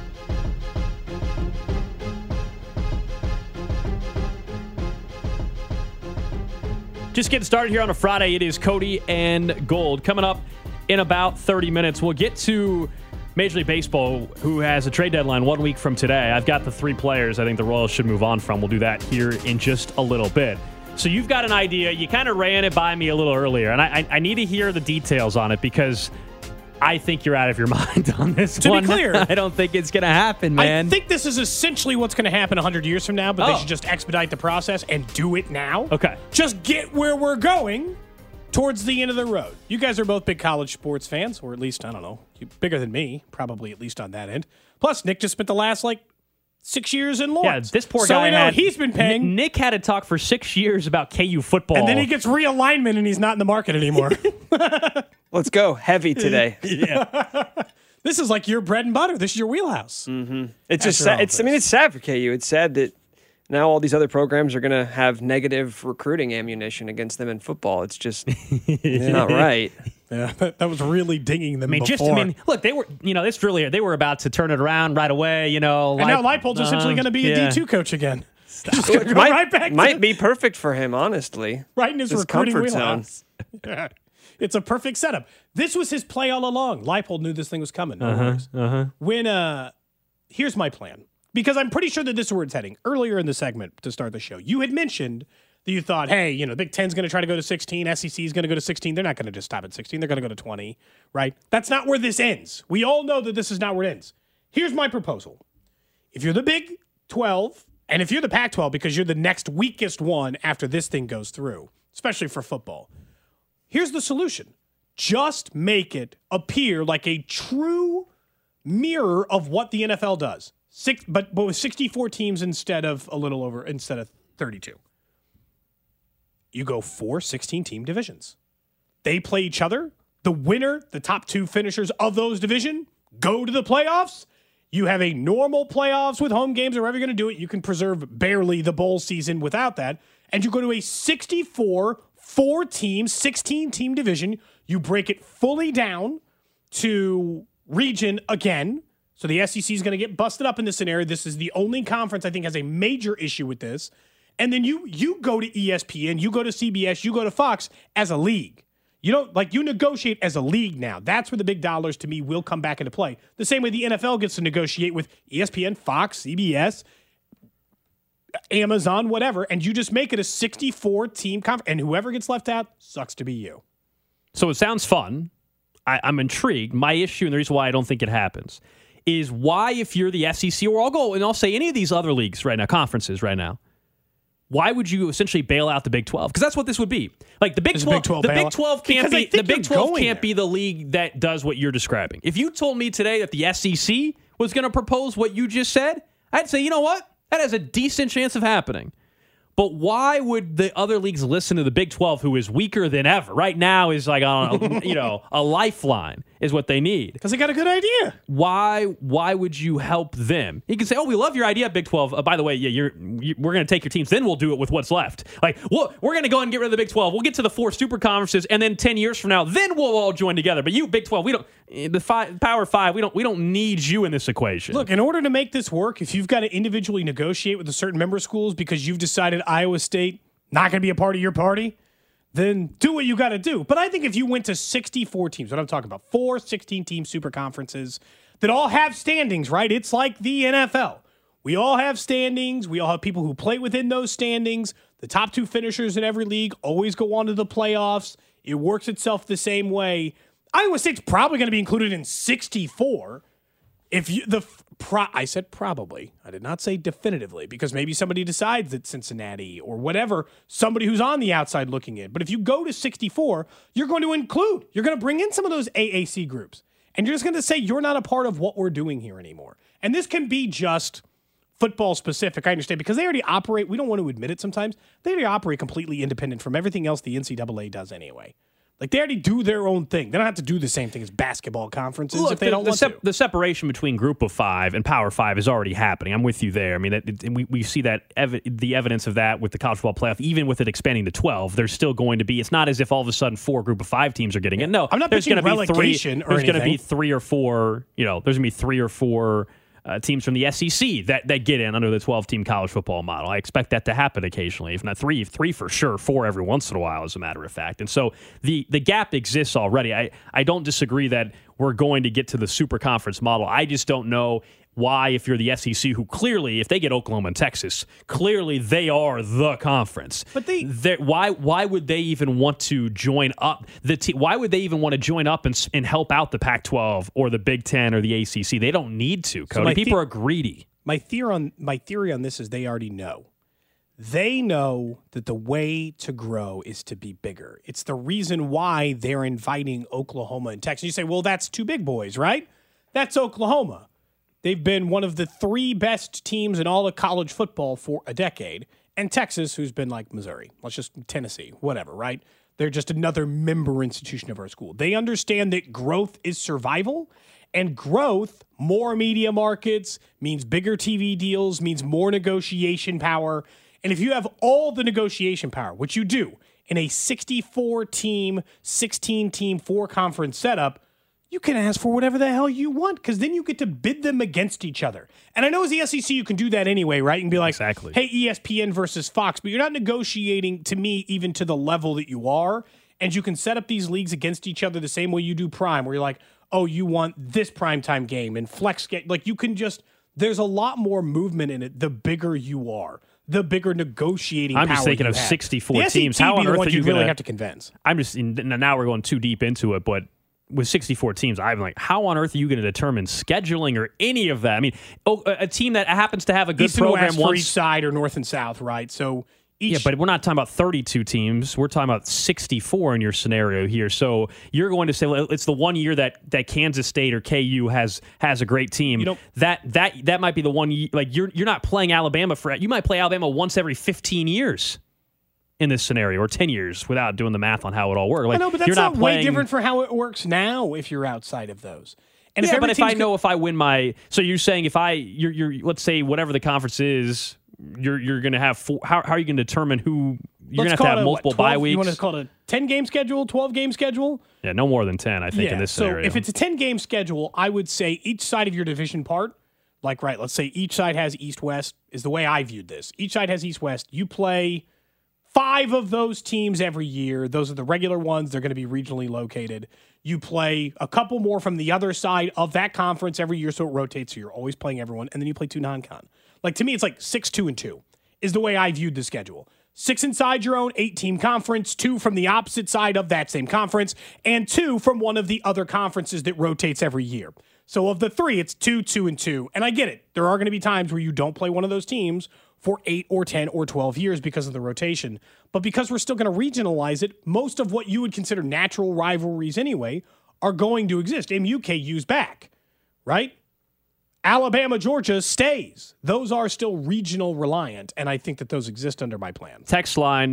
Just getting started here on a Friday. It is Cody and Gold. Coming up in about 30 minutes, we'll get to Major League Baseball, who has a trade deadline 1 week from today. I've got the 3 players I think the Royals should move on from. We'll do that here in just a little bit. So you've got an idea. You kind of ran it by me a little earlier, and I need to hear the details on it because I think you're out of your mind on this one. To be clear, I don't think it's going to happen, man. I think this is essentially what's going to happen 100 years from now, but they should just expedite the process and do it now. Okay. Just get where we're going towards the end of the road. You guys are both big college sports fans, or at least, I don't know, bigger than me, probably at least on that end. Plus, Nick just spent the last, 6 years in Lawrence. Yeah, this poor so guy we know he's been paying. Nick had to talk for 6 years about KU football. And then he gets realignment and he's not in the market anymore. Let's go heavy today. Yeah. This is like your bread and butter. This is your wheelhouse. Mm-hmm. It's just sad. It's sad for KU. It's sad that now all these other programs are going to have negative recruiting ammunition against them in football. It's just it's not right. Yeah, that was really dinging them. Look, they were, it's really, they were about to turn it around right away, And now Leipold's essentially going to be a D2 coach again. Might be perfect for him, honestly. Right in his recruiting wheelhouse. Yeah. It's a perfect setup. This was his play all along. Leipold knew this thing was coming. Here's my plan. Because I'm pretty sure that this is where it's heading. Earlier in the segment to start the show, you had mentioned that you thought, hey, Big Ten's going to try to go to 16, SEC is going to go to 16. They're not going to just stop at 16. They're going to go to 20, right? That's not where this ends. We all know that this is not where it ends. Here's my proposal. If you're the Big 12, and if you're the Pac-12 because you're the next weakest one after this thing goes through, especially for football, here's the solution. Just make it appear like a true mirror of what the NFL does. But with 64 teams instead of 32. You go 4 16-team divisions. They play each other. The winner, the top 2 finishers of those division, go to the playoffs. You have a normal playoffs with home games or however you're going to do it. You can preserve barely the bowl season without that. And you go to a 64, 4-team, 16-team division. You break it fully down to region again. So the SEC is going to get busted up in this scenario. This is the only conference I think has a major issue with this. And then you go to ESPN, you go to CBS, you go to Fox as a league. You don't you negotiate as a league now. That's where the big dollars to me will come back into play. The same way the NFL gets to negotiate with ESPN, Fox, CBS, Amazon, whatever, and you just make it a 64-team conference. And whoever gets left out sucks to be you. So it sounds fun. I'm intrigued. My issue and the reason why I don't think it happens is why, if you're the SEC, or I'll say any of these other leagues right now, conferences right now, why would you essentially bail out the Big 12? Because that's what this would be. Like the Big 12, the Big 12 can't be the Big 12 can't be the league that does what you're describing. If you told me today that the SEC was going to propose what you just said, I'd say, you know what? That has a decent chance of happening. But why would the other leagues listen to the Big 12, who is weaker than ever? Right now is like on a lifeline is what they need. Because they got a good idea. Why would you help them? You can say, "Oh, we love your idea, Big 12. By the way, we're going to take your teams. Then we'll do it with what's left. Like, we're going to go ahead and get rid of the Big 12. We'll get to the 4 super conferences, and then 10 years from now, then we'll all join together. But you, Big 12, we don't. The Power 5, we don't need you in this equation. Look, in order to make this work, if you've got to individually negotiate with a certain member schools because you've decided Iowa State not going to be a part of your party, then do what you got to do. But I think if you went to 64 teams, what I'm talking about, 4 16-team super conferences that all have standings, right? It's like the NFL. We all have standings. We all have people who play within those standings. The top 2 finishers in every league always go on to the playoffs. It works itself the same way. Iowa State's probably going to be included in 64. I said probably. I did not say definitively because maybe somebody decides that Cincinnati or whatever, somebody who's on the outside looking in. But if you go to 64, you're going to bring in some of those AAC groups. And you're just going to say you're not a part of what we're doing here anymore. And this can be just football specific, I understand, because they already operate, we don't want to admit it sometimes, they already operate completely independent from everything else the NCAA does anyway. Like, they already do their own thing. They don't have to do the same thing as basketball conferences if they don't want to. The separation between Group of 5 and Power 5 is already happening. I'm with you there. I mean, we see that the evidence of that with the college football playoff. Even with it expanding to 12, there's still going to be. It's not as if all of a sudden 4 Group of 5 teams are getting it. No, I'm not pitching relegation or anything. There's going to be 3 or 4. There's going to be 3 or 4. Teams from the SEC that get in under the 12-team college football model. I expect that to happen occasionally, if not 3 for sure, 4 every once in a while, as a matter of fact. And so the gap exists already. I don't disagree that we're going to get to the super conference model. I just don't know why, if you're the SEC, who clearly, if they get Oklahoma and Texas, clearly they are the conference. But why would they even want to join up? Why would they even want to join up and help out the Pac-12 or the Big Ten or the ACC? They don't need to, Cody. So people are greedy. My theory on this is they already know. They know that the way to grow is to be bigger. It's the reason why they're inviting Oklahoma and Texas. You say, well, that's two big boys, right? That's Oklahoma. They've been one of the 3 best teams in all of college football for a decade. And Texas, who's been like Missouri, let's just Tennessee, whatever, right? They're just another member institution of our school. They understand that growth is survival, and growth, more media markets, means bigger TV deals, means more negotiation power. And if you have all the negotiation power, which you do in a 64-team, 16-team, 4-conference setup, you can ask for whatever the hell you want, because then you get to bid them against each other. And I know as the SEC, you can do that anyway, right? You can be like, exactly. Hey, ESPN versus Fox, but you're not negotiating, to me, even to the level that you are. And you can set up these leagues against each other the same way you do Prime, where you're like, oh, you want this primetime game and flex game. Like, you can just, there's a lot more movement in it the bigger you are, the bigger negotiating power I'm just thinking you of have. 64 the teams. SEC How on be the earth ones are you really gonna have to convince? Now we're going too deep into it, but with 64 teams, I'm like, how on earth are you going to determine scheduling or any of that? I mean, a team that happens to have a good East and program West for each side or North and South, right? So yeah, but we're not talking about 32 teams. We're talking about 64 in your scenario here. So you're going to say, well, it's the one year that Kansas State or KU has a great team. That might be the one. Like you're not playing Alabama for. You might play Alabama once every 15 years. In this scenario, or 10 years, without doing the math on how it all works. Like, I know, but that's not way different for how it works now if you're outside of those. And yeah, but if I win my, so you're saying if you're let's say whatever the conference is, you're going to have 4. How are you going to determine who you're going to have multiple bye weeks? You want to call it a 10-game schedule, 12-game schedule? Yeah, no more than 10. I think in this scenario. So if it's a 10-game schedule, I would say each side of your division part, like let's say each side has East-West. Is the way I viewed this. Each side has East-West. You play 5 of those teams every year. Those are the regular ones. They're going to be regionally located. You play a couple more from the other side of that conference every year, so it rotates. So you're always playing everyone, and then you play 2 non-con. Like, to me, it's like 6, 2, and 2 is the way I viewed the schedule. 6 inside your own 8-team conference, 2 from the opposite side of that same conference, and 2 from one of the other conferences that rotates every year. So of the 3, it's 2, 2, and 2. And I get it. There are going to be times where you don't play one of those teams for 8 or 10 or 12 years because of the rotation. But because we're still going to regionalize it, most of what you would consider natural rivalries anyway are going to exist. MUKU's back, right? Alabama, Georgia stays. Those are still regional reliant, and I think that those exist under my plan. Text line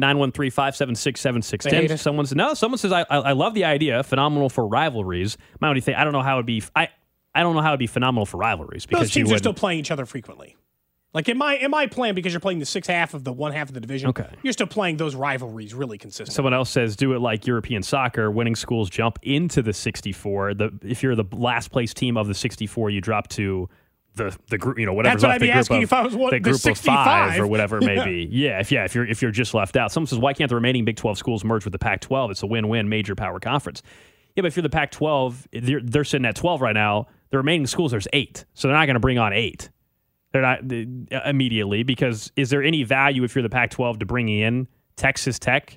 913-576-7610. Someone says, I love the idea, phenomenal for rivalries. My only thing, I don't know how it'd be phenomenal for rivalries. Because those teams are still playing each other frequently. Like in my plan, because you're playing the 6 half of the 1 half of the division, okay, you're still playing those rivalries really consistently. Someone else says, do it like European soccer. Winning schools jump into the 64. If you're the last place team of the 64, you drop to the group, whatever's left, the group of 5 or whatever it may be. Yeah, if you're just left out. Someone says, why can't the remaining Big 12 schools merge with the Pac-12? It's a win-win major power conference. Yeah, but if you're the Pac-12, they're sitting at 12 right now. The remaining schools, there's 8, so they're not going to bring on 8. They're not immediately, because is there any value if you're the Pac-12 to bring in Texas Tech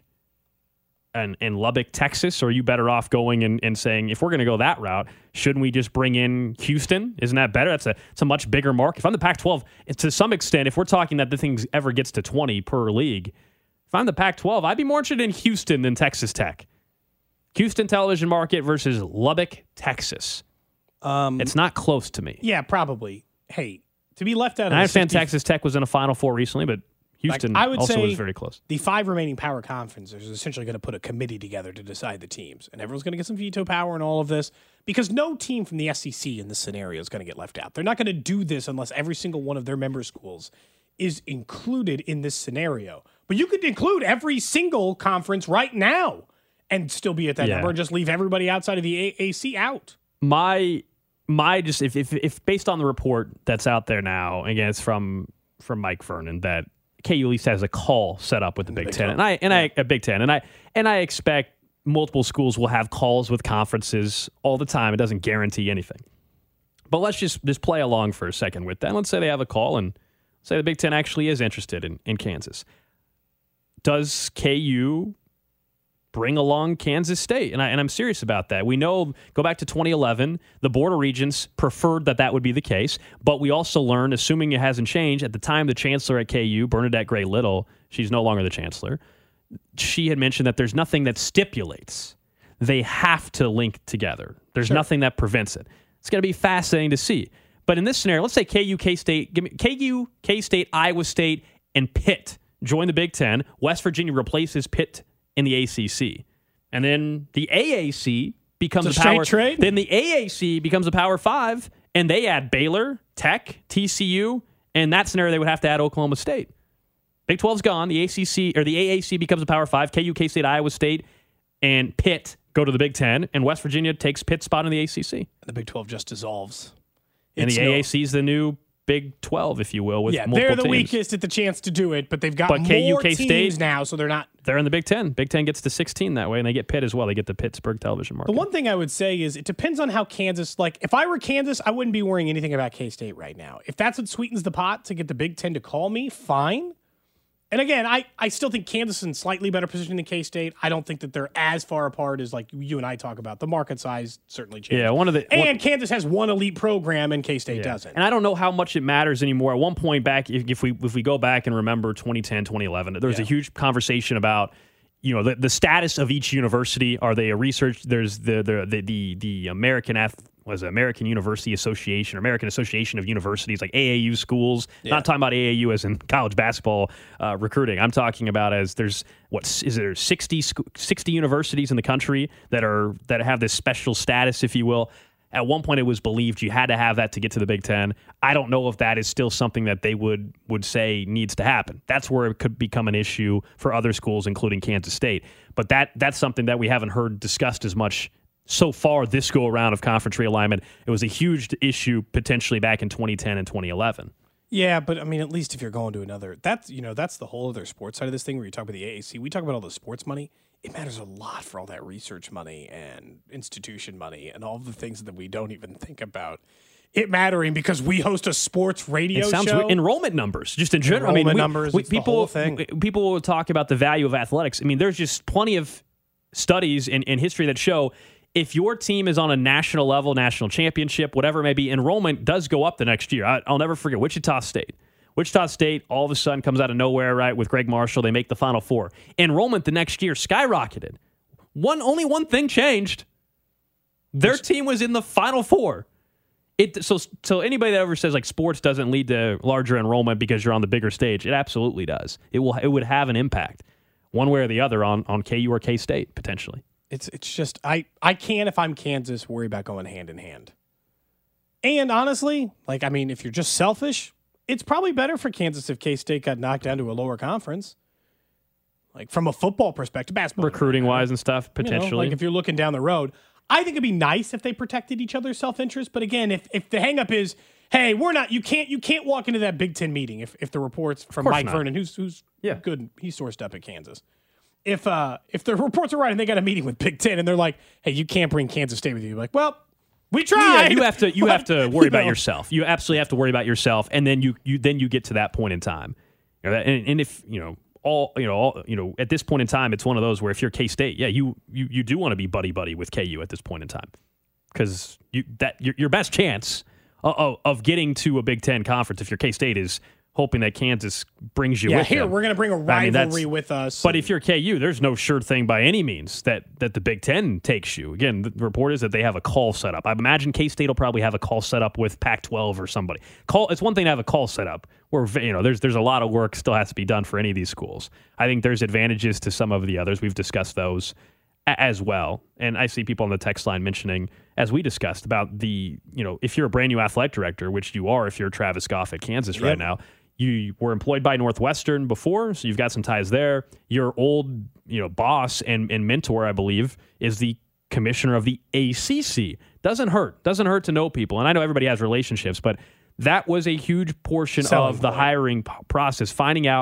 and Lubbock, Texas? Or are you better off going and saying, if we're going to go that route, shouldn't we just bring in Houston? Isn't that better? It's a much bigger market. If I'm the Pac-12, to some extent, if we're talking that the thing ever gets to 20 per league, if I'm the Pac-12, I'd be more interested in Houston than Texas Tech. Houston television market versus Lubbock, Texas. It's not close to me. Yeah, probably. Hey, to be left out of I understand Texas Tech was in a Final Four recently, but Houston also was very close. The 5 remaining power conferences is essentially going to put a committee together to decide the teams. And everyone's going to get some veto power and all of this, because no team from the SEC in this scenario is going to get left out. They're not going to do this unless every single one of their member schools is included in this scenario. But you could include every single conference right now and still be at that number and just leave everybody outside of the AAC out. If based on the report that's out there now, again, it's from Mike Vernon, that KU at least has a call set up with the Big Ten, and I expect multiple schools will have calls with conferences all the time. It doesn't guarantee anything. But let's just play along for a second with that. Let's say they have a call and say the Big Ten actually is interested in Kansas. Does KU bring along Kansas State? And I'm serious about that. We know, go back to 2011, the Board of Regents preferred that would be the case. But we also learned, assuming it hasn't changed, at the time the chancellor at KU, Bernadette Gray Little, she's no longer the chancellor, she had mentioned that there's nothing that stipulates they have to link together. There's nothing that prevents it. It's going to be fascinating to see. But in this scenario, let's say KU, K-State, Iowa State, and Pitt join the Big Ten. West Virginia replaces Pitt in the ACC. And then the AAC becomes a power trade. Then the AAC becomes a Power 5, and they add Baylor, Tech, TCU, and in that scenario they would have to add Oklahoma State. Big 12's gone. The ACC or the AAC becomes a Power 5. KU, K-State, Iowa State, and Pitt go to the Big Ten, and West Virginia takes Pitt's spot in the ACC. The Big 12 just dissolves. And the AAC is the new Big 12, if you will, with multiple they're the teams. Weakest at the chance to do it, but they've got more teams now, so they're not. They're in the Big Ten. Big Ten gets to 16 that way, and they get Pitt as well. They get the Pittsburgh television market. The one thing I would say is it depends on how Kansas, like, if I were Kansas, I wouldn't be worrying anything about K-State right now. If that's what sweetens the pot to get the Big Ten to call me, fine. And again, I still think Kansas is in slightly better position than K-State. I don't think that they're as far apart as like you and I talk about. The market size certainly changed. Yeah, Kansas has one elite program and K-State doesn't. And I don't know how much it matters anymore. At one point back, if we go back and remember 2010, 2011, there was a huge conversation about the status of each university. Are they a research? There's the American University Association, or American Association of Universities, like AAU schools. Not talking about AAU as in college basketball recruiting. I'm talking about as there's 60 universities in the country that have this special status, if you will. At one point, it was believed you had to have that to get to the Big Ten. I don't know if that is still something that they would say needs to happen. That's where it could become an issue for other schools, including Kansas State. But that's something that we haven't heard discussed as much so far this go around of conference realignment. It was a huge issue potentially back in 2010 and 2011. Yeah, but I mean, at least if you're going to another, that's the whole other sports side of this thing where you talk about the AAC. We talk about all the sports money. It matters a lot for all that research money and institution money and all the things that we don't even think about it mattering because we host a sports radio show. Enrollment numbers, just in general. People will talk about the value of athletics. I mean, there's just plenty of studies in history that show if your team is on a national level, national championship, whatever it may be, enrollment does go up the next year. I'll never forget Wichita State. Wichita State all of a sudden comes out of nowhere, right, with Greg Marshall. They make the Final Four. Enrollment the next year skyrocketed. Only one thing changed. Their team was in the Final Four. So anybody that ever says like sports doesn't lead to larger enrollment because you're on the bigger stage, it absolutely does. It would have an impact one way or the other on KU or K-State potentially. It's just I can't, if I'm Kansas, worry about going hand in hand. And honestly, if you're just selfish, it's probably better for Kansas if K-State got knocked down to a lower conference. Like from a football perspective, basketball recruiting wise and stuff, potentially. If you're looking down the road, I think it'd be nice if they protected each other's self-interest. But again, if the hang up is, hey, you can't walk into that Big Ten meeting if the reports from Mike Vernon, who's good, he sourced up at Kansas. If the reports are right and they got a meeting with Big Ten and they're like, hey, you can't bring Kansas State with you, you're like, well, we tried. Yeah, you have to worry about yourself. You absolutely have to worry about yourself, and then you get to that point in time. And if at this point in time, it's one of those where if you're K-State, you do want to be buddy with KU at this point in time, because your best chance of getting to a Big Ten conference if you're K-State is hoping that Kansas brings you with them. We're going to bring a rivalry with us. But if you're KU, there's no sure thing by any means that the Big Ten takes you. Again, the report is that they have a call set up. I imagine K-State will probably have a call set up with Pac-12 or somebody. It's one thing to have a call set up where there's a lot of work still has to be done for any of these schools. I think there's advantages to some of the others. We've discussed those as well. And I see people on the text line mentioning, as we discussed, about if you're a brand new athletic director, which you are if you're Travis Goff at Kansas right now, you were employed by Northwestern before, so you've got some ties there. Your old, boss and mentor, I believe, is the commissioner of the ACC. Doesn't hurt to know people. And I know everybody has relationships, but that was a huge portion of the hiring process, finding out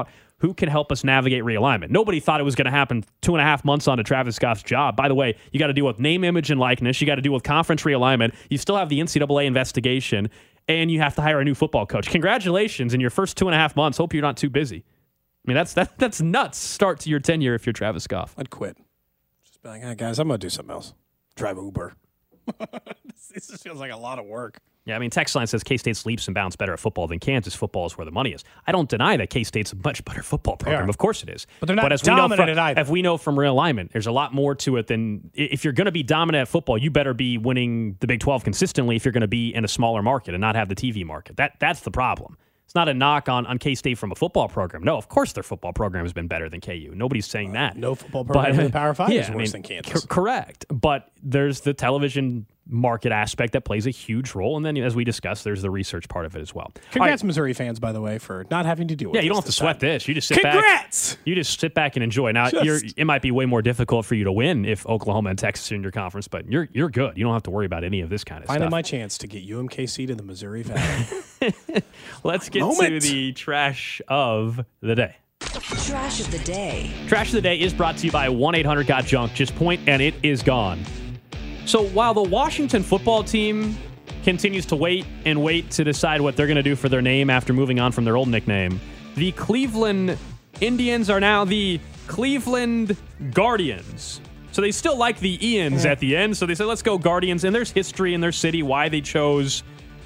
who can help us navigate realignment. Nobody thought it was going to happen 2.5 months onto Travis Scott's job. By the way, you got to deal with name, image, and likeness. You got to deal with conference realignment. You still have the NCAA investigation, and you have to hire a new football coach. Congratulations in your first 2.5 months. Hope you're not too busy. I mean, that's nuts start to your tenure if you're Travis Goff. I'd quit. Just be like, hey, guys, I'm going to do something else. Drive Uber. This just feels like a lot of work. Yeah, I mean, text line says K-State's leaps and bounds better at football than Kansas. Football is where the money is. I don't deny that K-State's a much better football program. Of course it is. But they're not dominant at either. If we know from realignment, there's a lot more to it than if you're going to be dominant at football, you better be winning the Big 12 consistently if you're going to be in a smaller market and not have the TV market. That's the problem. It's not a knock on K-State from a football program. No, of course their football program has been better than KU. Nobody's saying that. No football program in the Power 5 is worse than Kansas. Correct. But there's the television market aspect that plays a huge role. And then, as we discussed, there's the research part of it as well. Congrats, Missouri fans, by the way, for not having to deal with you don't have to sweat this. You just sit Congrats! back. You just sit back and enjoy. Now, it might be way more difficult for you to win if Oklahoma and Texas are in your conference, but you're good. You don't have to worry about any of this kind of stuff. Finally, my chance to get UMKC to the Missouri Valley. Let's get to the trash of the day. Trash of the day. Trash of the day is brought to you by 1-800-GOT-JUNK. Just point and it is gone. So while the Washington football team continues to wait to decide what they're going to do for their name after moving on from their old nickname, the Cleveland Indians are now the Cleveland Guardians. So they still like the Ians at the end. So they said, let's go Guardians. And there's history in their city, why they chose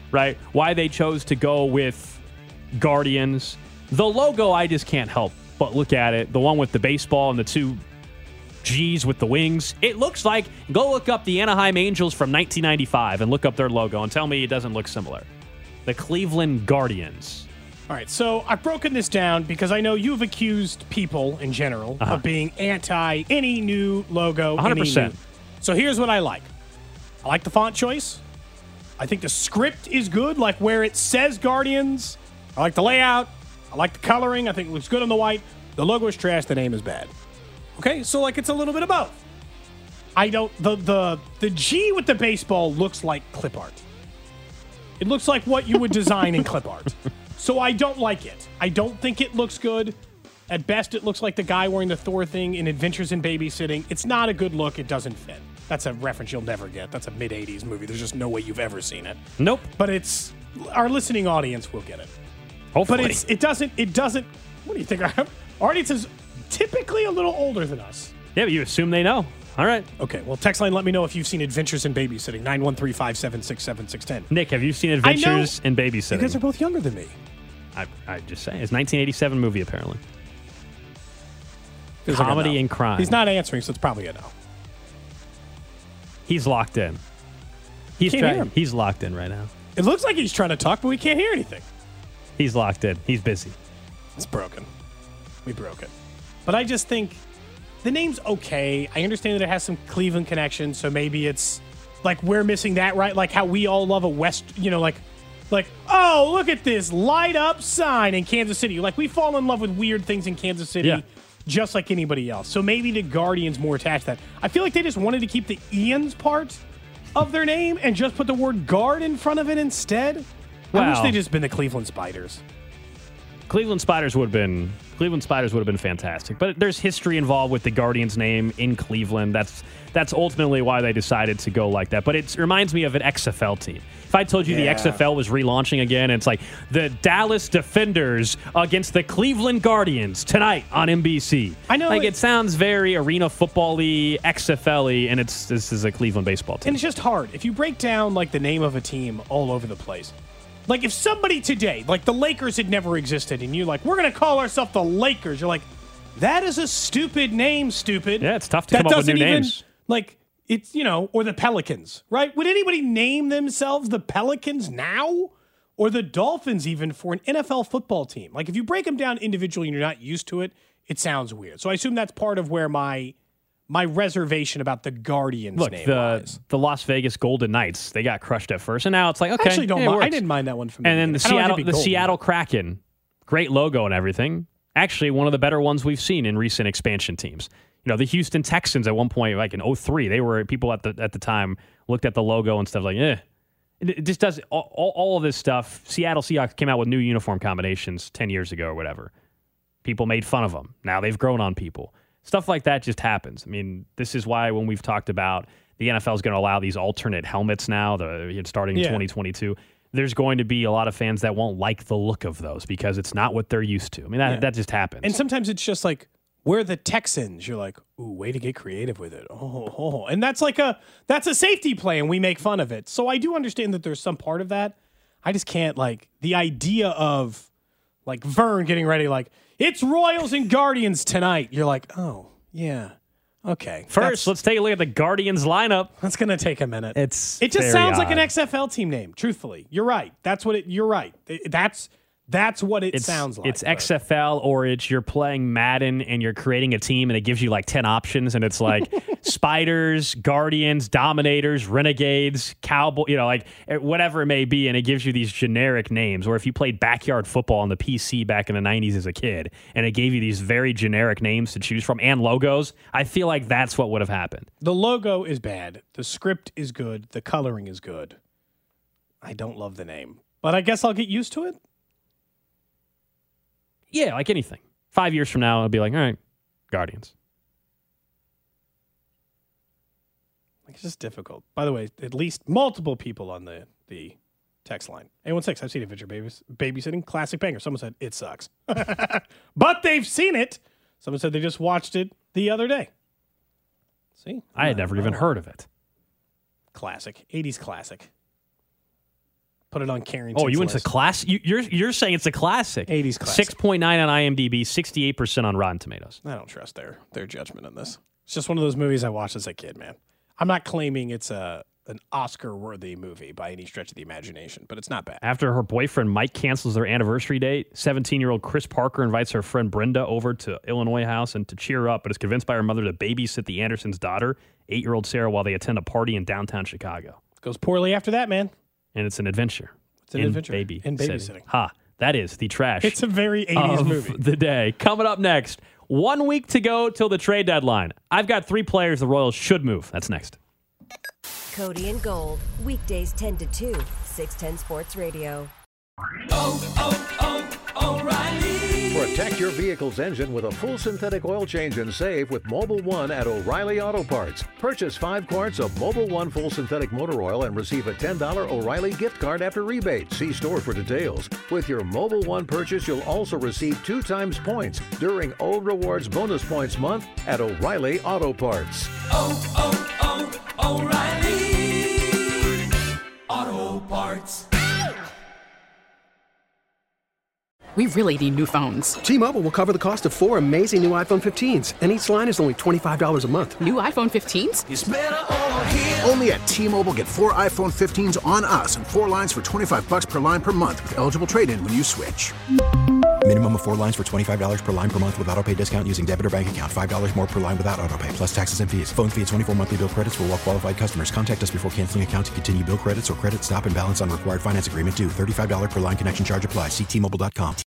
to go with Guardians. The logo, I just can't help but look at it. The one with the baseball and the two G's with the wings. It looks like, go look up the Anaheim Angels from 1995 and look up their logo and tell me it doesn't look similar. The Cleveland Guardians. All right, so I've broken this down because I know you've accused people in general of being anti any new logo. 100%. So here's what I like. I like the font choice. I think the script is good, like where it says Guardians. I like the layout. I like the coloring. I think it looks good on the white. The logo is trash. The name is bad. Okay, so like it's a little bit of both. I don't the G with the baseball looks like clip art. It looks like what you would design in clip art. So I don't like it. I don't think it looks good. At best, it looks like the guy wearing the Thor thing in Adventures in Babysitting. It's not a good look. It doesn't fit. That's a reference you'll never get. That's a mid-'80s movie. There's just no way you've ever seen it. Nope. But it's our listening audience will get it. Hopefully. But it doesn't. What do you think? Our audience is typically a little older than us. Yeah, but you assume they know. All right. Okay, well, text line, let me know if you've seen Adventures in Babysitting, 913-576-7610. Nick, have you seen Adventures in Babysitting? You guys are both younger than me. I just say. It's a 1987 movie, apparently. Comedy and crime. He's not answering, so it's probably a no. He's locked in. He's locked in right now. It looks like he's trying to talk, but we can't hear anything. He's locked in. He's busy. It's broken. We broke it. But I just think the name's okay. I understand that it has some Cleveland connection, so maybe it's like we're missing that, right? Like how we all love a West, like, oh, look at this light up sign in Kansas City. Like we fall in love with weird things in Kansas City just like anybody else. So maybe the Guardians more attached to that. I feel like they just wanted to keep the Ians part of their name and just put the word guard in front of it instead. I wish they'd just been the Cleveland Spiders. Cleveland Spiders would have been fantastic. But there's history involved with the Guardians name in Cleveland. That's ultimately why they decided to go like that. But it reminds me of an XFL team. If I told you the XFL was relaunching again, it's like the Dallas Defenders against the Cleveland Guardians tonight on NBC. I know. Like it sounds very arena football-y, XFL-y, and this is a Cleveland baseball team. And it's just hard. If you break down like the name of a team all over the place, like if somebody today, like the Lakers had never existed, and you're like, we're going to call ourselves the Lakers. You're like, that is a stupid name, stupid. Yeah, it's tough to come up with new names. Like, it's, or the Pelicans, right? Would anybody name themselves the Pelicans now? Or the Dolphins even for an NFL football team? Like, if you break them down individually and you're not used to it, it sounds weird. So I assume that's part of where my reservation about the Guardians name lies. The Las Vegas Golden Knights, they got crushed at first, and now it's like, okay, I actually don't mind. I didn't mind that one from And then the Seattle Kraken, great logo and everything. Actually, one of the better ones we've seen in recent expansion teams. The Houston Texans at one point, like in 2003, they were people at the time looked at the logo and stuff like, It just does all of this stuff. Seattle Seahawks came out with new uniform combinations 10 years ago or whatever. People made fun of them. Now they've grown on people. Stuff like that just happens. I mean, this is why when we've talked about the NFL is going to allow these alternate helmets now, starting in 2022, there's going to be a lot of fans that won't like the look of those because it's not what they're used to. I mean, that just happens. And sometimes it's just like, we're the Texans. You're like, ooh, way to get creative with it. Oh. And that's a safety play, and we make fun of it. So I do understand that there's some part of that. I just can't, the idea of, Vern getting ready, it's Royals and Guardians tonight. You're like, oh, yeah. Okay. First, let's take a look at the Guardians lineup. That's going to take a minute. It just very sounds odd. like an XFL team name, truthfully. You're right. You're right. That's what it sounds like. It's XFL, or it's you're playing Madden and you're creating a team and it gives you 10 options and it's Spiders, Guardians, Dominators, Renegades, Cowboy, whatever it may be, and it gives you these generic names. Or if you played backyard football on the PC back in the 90s as a kid and it gave you these very generic names to choose from and logos, I feel like that's what would have happened. The logo is bad. The script is good. The coloring is good. I don't love the name, but I guess I'll get used to it. Yeah, like anything. 5 years from now, I'll be like, all right, Guardians. It's just difficult. By the way, at least multiple people on the text line. 816, I've seen Adventure Babysitting. Classic banger. Someone said, it sucks. But they've seen it. Someone said they just watched it the other day. See? I had never even heard of it. Classic. 80s classic. Put it on Carrington's Oh, you went list. to class? You're saying it's a classic. 80s classic. 6.9 on IMDb, 68% on Rotten Tomatoes. I don't trust their judgment on this. It's just one of those movies I watched as a kid, man. I'm not claiming it's an Oscar-worthy movie by any stretch of the imagination, but it's not bad. After her boyfriend Mike cancels their anniversary date, 17-year-old Chris Parker invites her friend Brenda over to Illinois house and to cheer her up, but is convinced by her mother to babysit the Andersons' daughter, 8-year-old Sarah, while they attend a party in downtown Chicago. Goes poorly after that, man. And it's an adventure. It's an adventure in babysitting. Ha, that is the trash. It's a very 80s of movie. The day. Coming up next, 1 week to go till the trade deadline. I've got 3 players the Royals should move. That's next. Cody and Gold, weekdays 10 to 2, 610 Sports Radio. O'Reilly. Protect your vehicle's engine with a full synthetic oil change and save with Mobil 1 at O'Reilly Auto Parts. Purchase 5 quarts of Mobil 1 full synthetic motor oil and receive a $10 O'Reilly gift card after rebate. See store for details. With your Mobil 1 purchase, you'll also receive 2 times points during O Rewards Bonus Points Month at O'Reilly Auto Parts. O'Reilly Auto Parts. We really need new phones. T-Mobile will cover the cost of 4 amazing new iPhone 15s, and each line is only $25 a month. New iPhone 15s? It's better over here. Only at T-Mobile, get 4 iPhone 15s on us and 4 lines for $25 per line per month with eligible trade-in when you switch. Minimum of 4 lines for $25 per line per month with autopay discount using debit or bank account. $5 more per line without autopay, plus taxes and fees. Phone fee at 24 monthly bill credits for well-qualified customers. Contact us before canceling account to continue bill credits or credit stop and balance on required finance agreement due. $35 per line connection charge applies. See T-Mobile.com.